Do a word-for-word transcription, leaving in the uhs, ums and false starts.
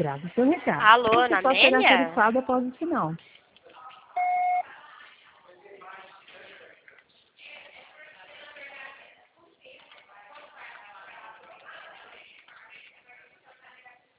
Grave o seu recado. Alô, Você Ana pode ser Amélia? atarefado após o sinal.